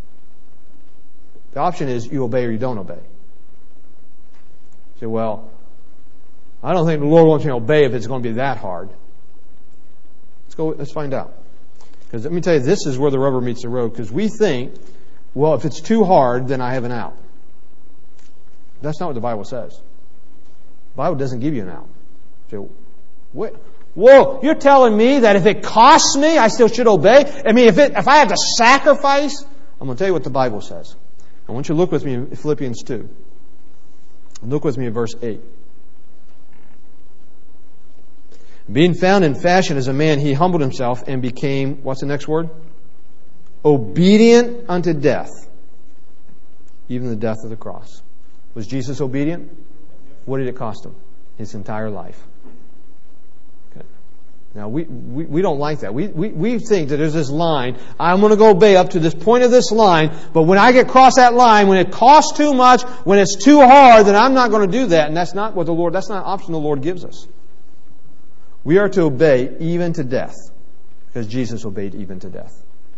Speaker 1: The option is you obey or you don't obey. You say, well, I don't think the Lord wants me to obey if it's going to be that hard. Let's go. Let's find out. Because let me tell you, this is where the rubber meets the road. Because we think, well, if it's too hard, then I have an out. That's not what the Bible says. The Bible doesn't give you an out. So, what? Whoa, you're telling me that if it costs me, I still should obey? I mean, if it, if I have to sacrifice, I'm going to tell you what the Bible says. I want you to look with me in Philippians two. Look with me in verse eight. Being found in fashion as a man, He humbled Himself and became, what's the next word? Obedient unto death, even the death of the cross. Was Jesus obedient? What did it cost Him? His entire life. Okay. Now, we, we, we don't like that. We, we, we think that there's this line, I'm going to go obey up to this point of this line, but when I get across that line, when it costs too much, when it's too hard, then I'm not going to do that. And that's not what the Lord, that's not an option the Lord gives us. We are to obey even to death, because Jesus obeyed even to death.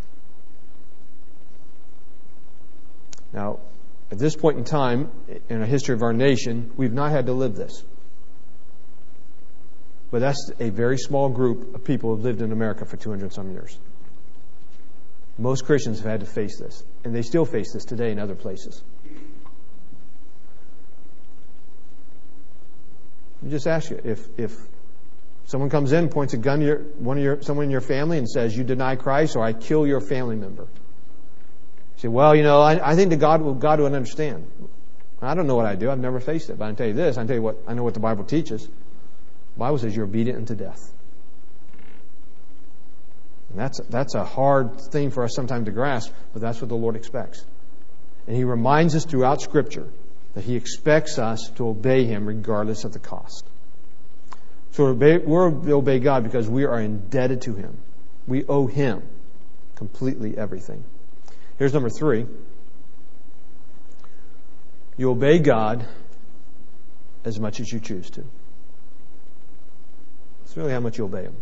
Speaker 1: Now, at this point in time, in the history of our nation, we've not had to live this. But that's a very small group of people who have lived in America for two hundred some years. Most Christians have had to face this, and they still face this today in other places. just ask you, if if someone comes in, points a gun to your, one of your someone in your family and says, "You deny Christ, or I kill your family member." You say, "Well, you know, I, I think that God will God would understand." I don't know what I do. I've never faced it, but I can tell you this: I can tell you what I know what the Bible teaches. The Bible says you're obedient unto death. And that's that's a hard thing for us sometimes to grasp, but that's what the Lord expects. And He reminds us throughout Scripture that He expects us to obey Him regardless of the cost. So obey, we're to obey God because we are indebted to Him. We owe Him completely everything. Here's number three. You obey God as much as you choose to. It's really how much you obey Him.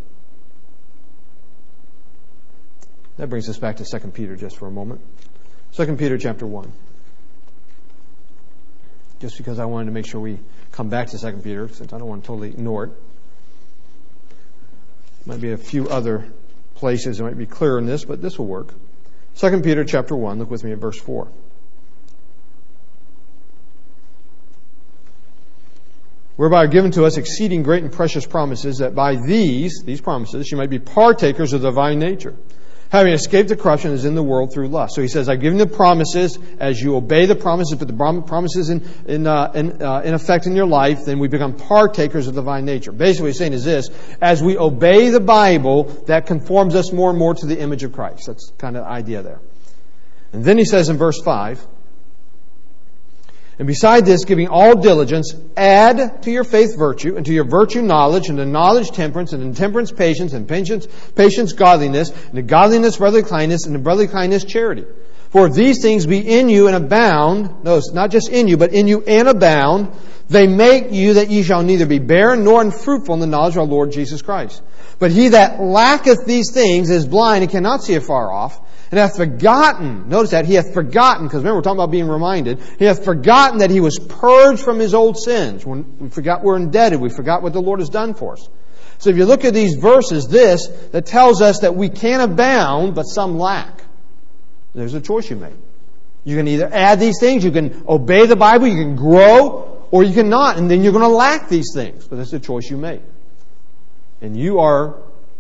Speaker 1: That brings us back to Second Peter just for a moment. Second Peter chapter one. Just because I wanted to make sure we come back to Second Peter, since I don't want to totally ignore it. Might be a few other places that might be clearer in this, but this will work. Second Peter chapter one, look with me at verse four. Whereby are given to us exceeding great and precious promises, that by these, these promises, you might be partakers of the divine nature, having escaped the corruption that is in the world through lust. So he says, I've given the promises. As you obey the promises, put the promises in in, uh, in, uh, in effect in your life, then we become partakers of the divine nature. Basically what he's saying is this: as we obey the Bible, that conforms us more and more to the image of Christ. That's kind of the idea there. And then he says in verse five, and beside this, giving all diligence, add to your faith virtue, and to your virtue knowledge, and to knowledge temperance, and to temperance patience, and patience, patience godliness, and to godliness brotherly kindness, and to brotherly kindness charity. For if these things be in you and abound, notice, not just in you, but in you and abound, they make you that ye shall neither be barren nor unfruitful in the knowledge of our Lord Jesus Christ. But he that lacketh these things is blind and cannot see afar off, and hath forgotten, notice that, he hath forgotten, because remember we're talking about being reminded, he hath forgotten that he was purged from his old sins. When we forgot we're indebted, we forgot what the Lord has done for us. So if you look at these verses, this, that tells us that we can abound, but some lack. There's a choice you make. You can either add these things, you can obey the Bible, you can grow, or you cannot, and then you're going to lack these things. But that's the choice you make. And you are,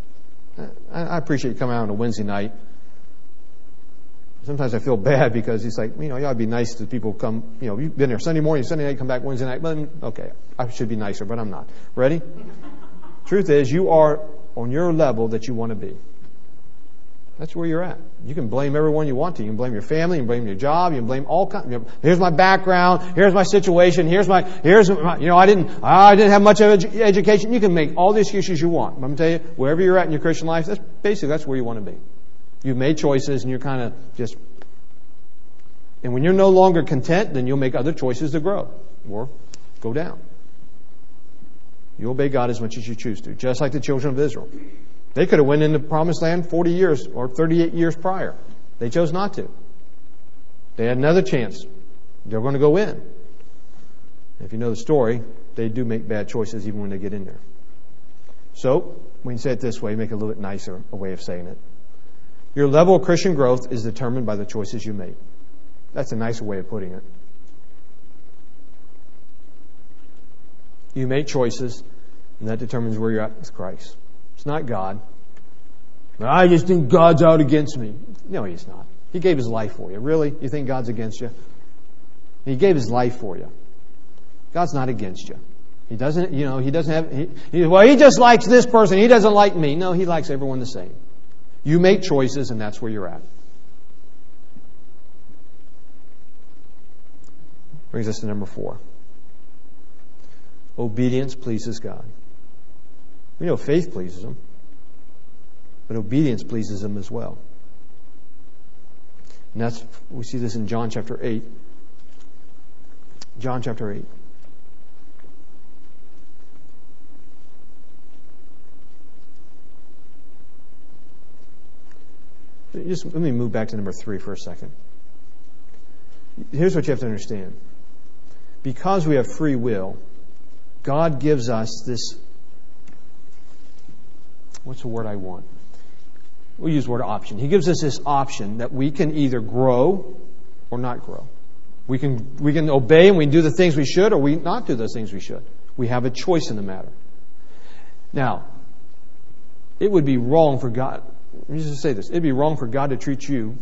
Speaker 1: I appreciate you coming out on a Wednesday night. Sometimes I feel bad because it's like, you know, you ought to be nice to people who come, you know, you've been there Sunday morning, Sunday night, come back Wednesday night. But, okay, I should be nicer, but I'm not. Ready? Truth is, you are on your level that you want to be. That's where you're at. You can blame everyone you want to. You can blame your family, you can blame your job, you can blame all kinds. You know, here's my background, here's my situation, here's my, here's my, you know, I didn't, I didn't have much of edu- education. You can make all the excuses you want. I'm going to tell you, wherever you're at in your Christian life, that's basically that's where you want to be. You've made choices and you're kind of just, and when you're no longer content, then you'll make other choices to grow or go down. You obey God as much as you choose to, just like the children of Israel. They could have went into the promised land forty years or thirty-eight years prior. They chose not to. They had another chance. They were going to go in. If you know the story, they do make bad choices even when they get in there. So, we can say it this way, make it a little bit nicer, a way of saying it. Your level of Christian growth is determined by the choices you make. That's a nicer way of putting it. You make choices, and that determines where you're at with Christ. It's not God. I just think God's out against me. No, He's not. He gave His life for you. Really? You think God's against you? He gave His life for you. God's not against you. He doesn't, you know, He doesn't have, he, he, well, He just likes this person. He doesn't like me. No, He likes everyone the same. You make choices, and that's where you're at. Brings us to number four. Obedience pleases God. We know faith pleases Him, but obedience pleases Him as well. And that's, we see this in John chapter eight. John chapter eight. Just let me move back to number three for a second. Here's what you have to understand. Because we have free will, God gives us this, what's the word I want? We'll use the word option. He gives us this option that we can either grow or not grow. We can we can obey and we can do the things we should, or we not do the things we should. We have a choice in the matter. Now, it would be wrong for God, let me just say this, it would be wrong for God to treat you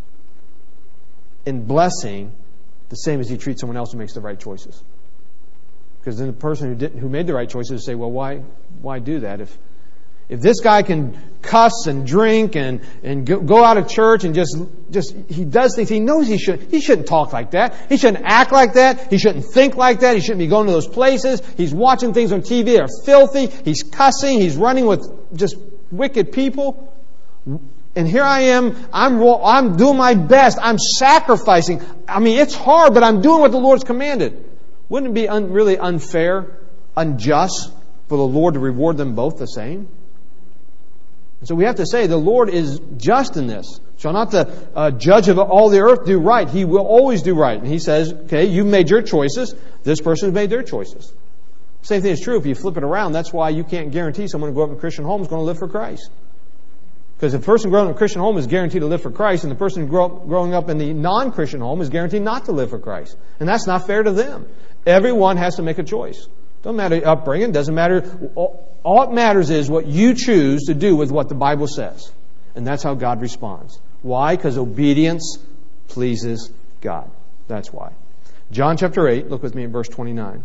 Speaker 1: in blessing the same as He treats someone else who makes the right choices. Because then the person who didn't, who made the right choices would say, well, why, why do that? If, if this guy can cuss and drink and, and go, go out of church and just, just, he does things he knows he shouldn't, he shouldn't talk like that. He shouldn't act like that. He shouldn't think like that. He shouldn't be going to those places. He's watching things on T V that are filthy. He's cussing. He's running with just wicked people. And here I am, I'm I'm doing my best. I'm sacrificing. I mean, it's hard, but I'm doing what the Lord's commanded. Wouldn't it be un, really unfair, unjust for the Lord to reward them both the same? And so we have to say the Lord is just in this. Shall not the uh, judge of all the earth do right? He will always do right. And He says, okay, you made your choices. This person has made their choices. Same thing is true if you flip it around. That's why you can't guarantee someone who grew up in a Christian home is going to live for Christ. Because the person growing up in a Christian home is guaranteed to live for Christ, and the person grow up, growing up in the non-Christian home is guaranteed not to live for Christ. And that's not fair to them. Everyone has to make a choice. Doesn't matter your upbringing. Doesn't matter. All it matters is what you choose to do with what the Bible says. And that's how God responds. Why? Because obedience pleases God. That's why. John chapter eight, look with me in verse twenty-nine.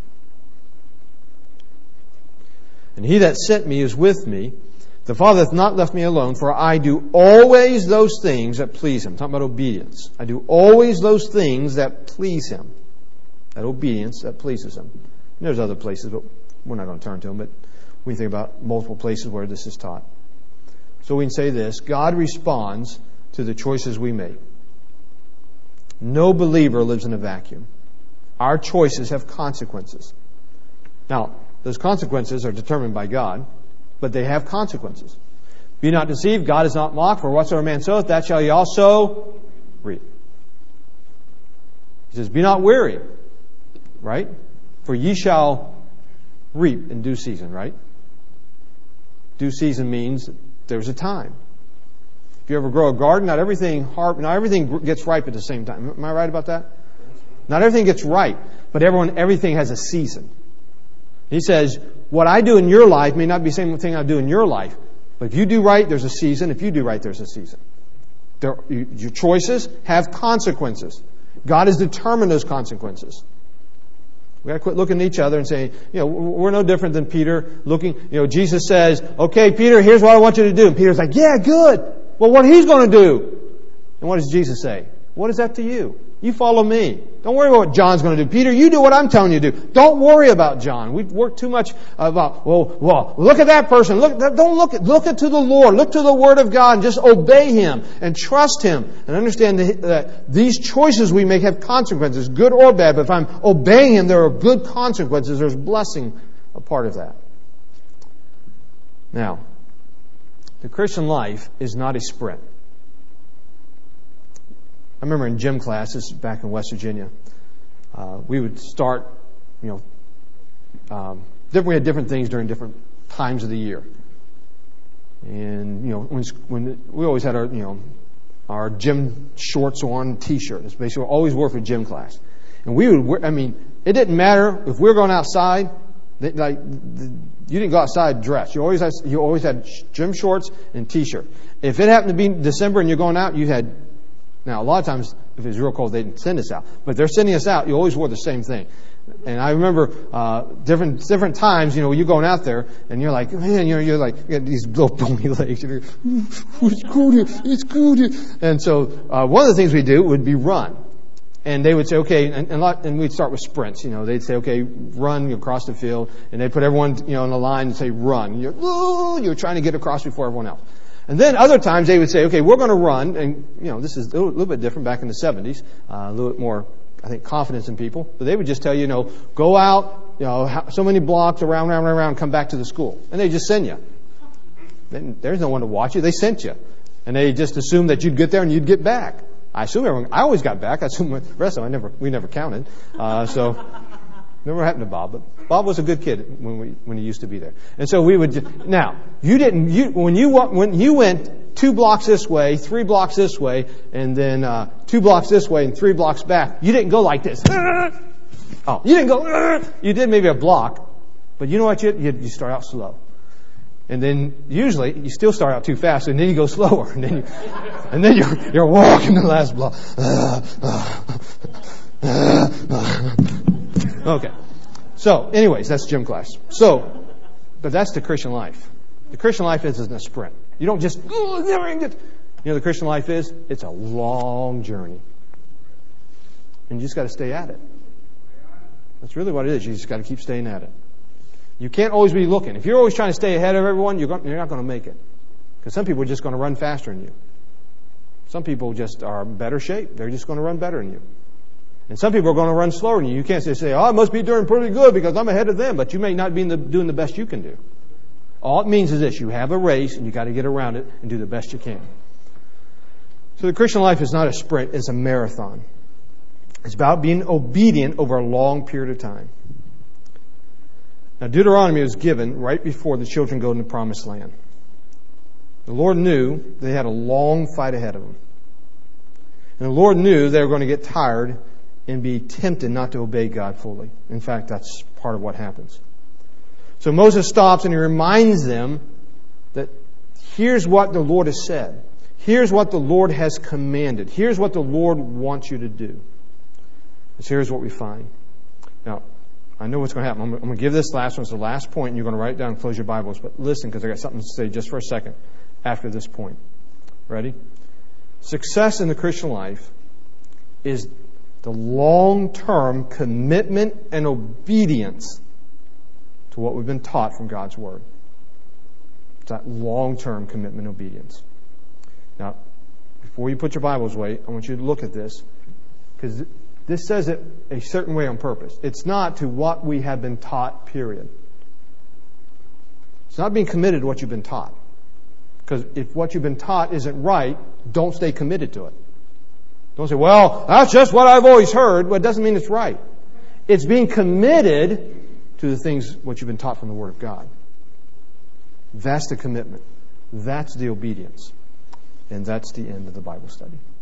Speaker 1: And He that sent me is with me. The Father hath not left me alone, for I do always those things that please Him. I'm talking about obedience. I do always those things that please Him. That obedience that pleases Him. And there's other places, but we're not going to turn to them. But we think about multiple places where this is taught. So we can say this. God responds to the choices we make. No believer lives in a vacuum. Our choices have consequences. Now, those consequences are determined by God. But they have consequences. Be not deceived, God is not mocked, for whatsoever man soweth, that shall he also reap. He says, be not weary, right? For ye shall reap in due season, right? Due season means there's a time. If you ever grow a garden, not everything har- not everything gets ripe at the same time. Am I right about that? Not everything gets ripe, but everyone, everything has a season. He says, what I do in your life may not be the same thing I do in your life. But if you do right, there's a season. If you do right, there's a season. There, your choices have consequences. God has determined those consequences. We've got to quit looking at each other and saying, you know, we're no different than Peter looking. You know, Jesus says, okay, Peter, here's what I want you to do. And Peter's like, yeah, good. Well, what he's going to do? And what does Jesus say? What is that to you? You follow me. Don't worry about what John's going to do. Peter, you do what I'm telling you to do. Don't worry about John. We've worked too much about, well, well, look at that person. Look, don't look at, look at to the Lord. Look to the Word of God and just obey Him and trust Him and understand that these choices we make have consequences, good or bad. But if I'm obeying Him, there are good consequences. There's blessing a part of that. Now, the Christian life is not a sprint. I remember in gym classes back in West Virginia, uh, we would start, you know, um, we had different things during different times of the year. And, you know, when, when we always had our, you know, our gym shorts on, T-shirt. It's basically always wore for gym class. And we would wear, I mean, it didn't matter if we were going outside, they, like, the, you didn't go outside dressed. You always had, you always had gym shorts and T-shirt. If it happened to be December and you're going out, you had, now, a lot of times, if it was real cold, they didn't send us out. But they're sending us out, you always wore the same thing. And I remember uh, different different times, you know, you're going out there, and you're like, man, you're, you're like, you got these little bony legs. You're, it's cold here, it's cold here. And so uh, one of the things we do would be run. And they would say, okay, and, and, lot, and we'd start with sprints. You know, they'd say, okay, run across the field. And they'd put everyone, you know, in a line and say, run. You're, oh, you're trying to get across before everyone else. And then other times they would say, okay, we're going to run. And, you know, this is a little, little bit different back in the seventies. Uh, a little bit more, I think, confidence in people. But they would just tell you, you know, go out, you know, so many blocks around, around, around, come back to the school. And they just send you. There's no one to watch you. They sent you. And they just assumed that you'd get there and you'd get back. I assume everyone, I always got back. I assume the rest of them, I never, we never counted. Uh, so, never happened to Bob, but Bob was a good kid when we, when he used to be there. And so we would just, now, you didn't, you, when you, when you went two blocks this way, three blocks this way, and then, uh, two blocks this way and three blocks back, you didn't go like this. Oh, you didn't go, you did maybe a block, But you know what? You, you start out slow. And then usually you still start out too fast, and then you go slower. And then, you, and then you're, you're walking the last block. Okay. So, anyways, that's gym class. So, but that's the Christian life. The Christian life isn't a sprint. You don't just, oh, never get. You know, the Christian life is, it's a long journey. And you just got to stay at it. That's really what it is. You just got to keep staying at it. You can't always be looking. If you're always trying to stay ahead of everyone, you're, going, you're not going to make it. Because some people are just going to run faster than you. Some people just are in better shape. They're just going to run better than you. And some people are going to run slower than you. You can't say, oh, I must be doing pretty good because I'm ahead of them. But you may not be the, doing the best you can do. All it means is this. You have a race and you got to get around it and do the best you can. So the Christian life is not a sprint. It's a marathon. It's about being obedient over a long period of time. Now, Deuteronomy was given right before the children go into the promised land. The Lord knew they had a long fight ahead of them. And the Lord knew they were going to get tired and be tempted not to obey God fully. In fact, that's part of what happens. So Moses stops and he reminds them that here's what the Lord has said. Here's what the Lord has commanded. Here's what the Lord wants you to do. So here's what we find. Now, I know what's going to happen. I'm going to give this last one. It's the last point, and you're going to write it down and close your Bibles. But listen, because I got something to say just for a second after this point. Ready? Success in the Christian life is the long-term commitment and obedience to what we've been taught from God's Word. It's that long-term commitment and obedience. Now, before you put your Bibles away, I want you to look at this, because this says it a certain way on purpose. It's not to what we have been taught, period. It's not being committed to what you've been taught. Because if what you've been taught isn't right, don't stay committed to it. Don't say, well, that's just what I've always heard. Well, it doesn't mean it's right. It's being committed to the things, what you've been taught from the Word of God. That's the commitment. That's the obedience. And that's the end of the Bible study.